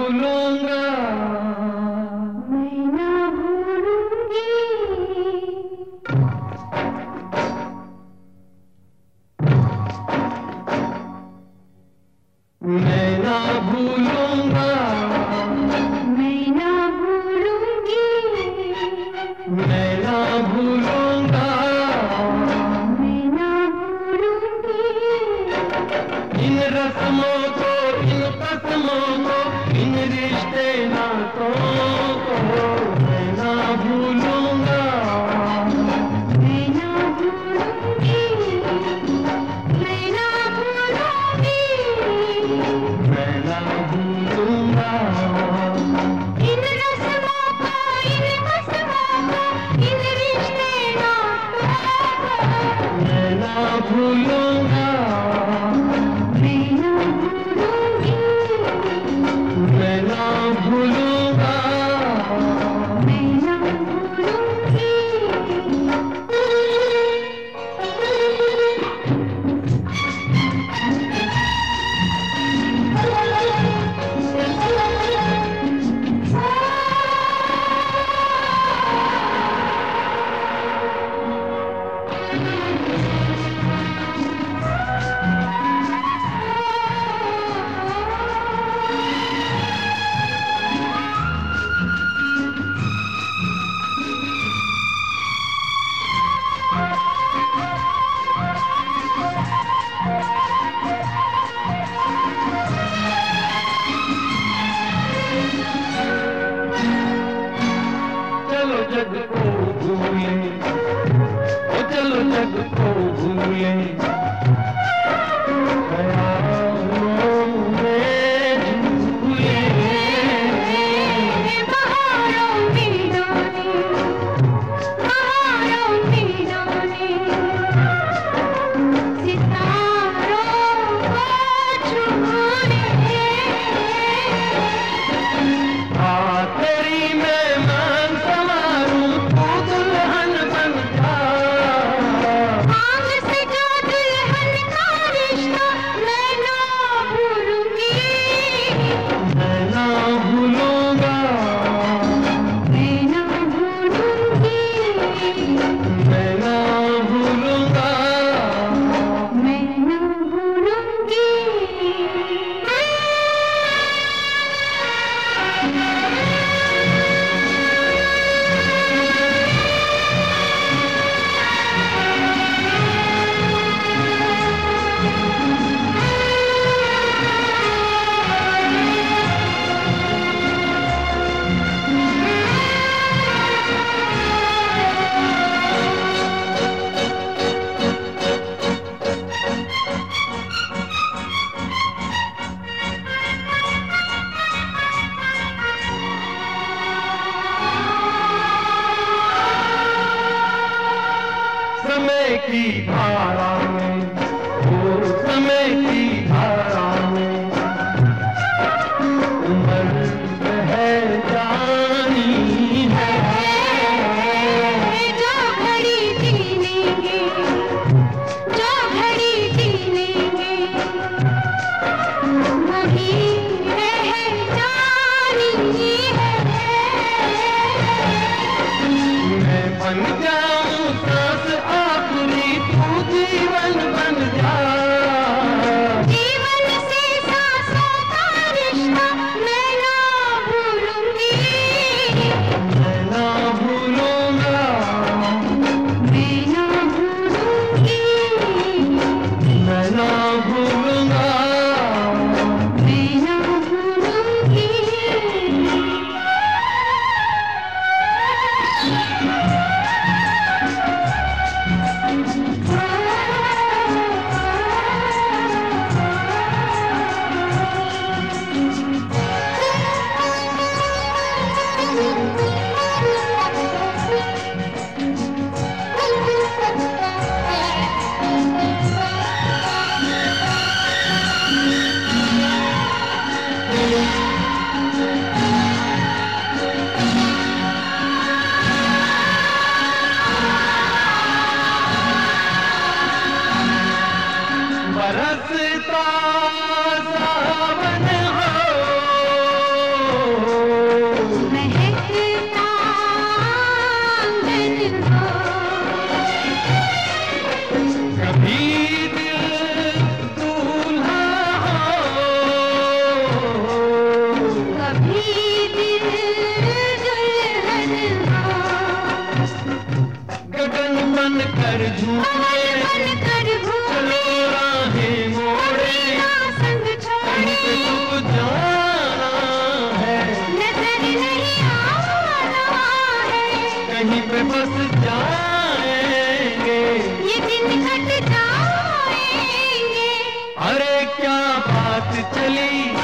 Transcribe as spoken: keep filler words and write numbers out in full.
भूलूंगा, मैं ना भूलूंगी, मैं ना भूलूंगा, मैं ना भूलूंगी, मैं ना भूलूंगा, मैं ना भूलूंगी, इन रस्मों को, इन कसमों को, इन रिश्ते नातों को मैं ना भूलूंगा, मैं ना भूलूंगी, मैं ना भूलूंगी, मैं ना भूलूंगा, इन रस्मों को, इन कसमों को, इन रिश्ते नातों को मैं ना भूलूंगा, मैं ना भूलूंगी, मैं ना भूलूंगा। मैं ना भूलूंगी। चलो जग को भूले, ओ चलो जग को भूले, ख्यालों में झूले, बहारों में डोले, बहारों में डोले, सितारों को छूले, आ तेरी मेहमान संवारूं, तू दुल्हन बन जा, आग से जो दुल्हन का रिश्ता मैं ना भूलूंगी, मैं ना भूलूंगा, मैं ना भूलूंगी, मैं ना भूलूंगा। मैं ना भूलूंगी। समय की धारा में, ओ समय की धारा में उम्र है जानी है, जो घड़ी जी लेंगे, जो घड़ी जी लेंगे, वही रह जानी है। मैं बन जाऊं सांस आखिरी, तू कभी दिल दुल्हन गगन बन कर झूमे बन कर घूमे राहें मोड़े संग कहीं पे छोड़े तू जाना है नजर नहीं आना है कहीं पे बस जाएंगे ये दिन कट जाएंगे अरे क्या बात चली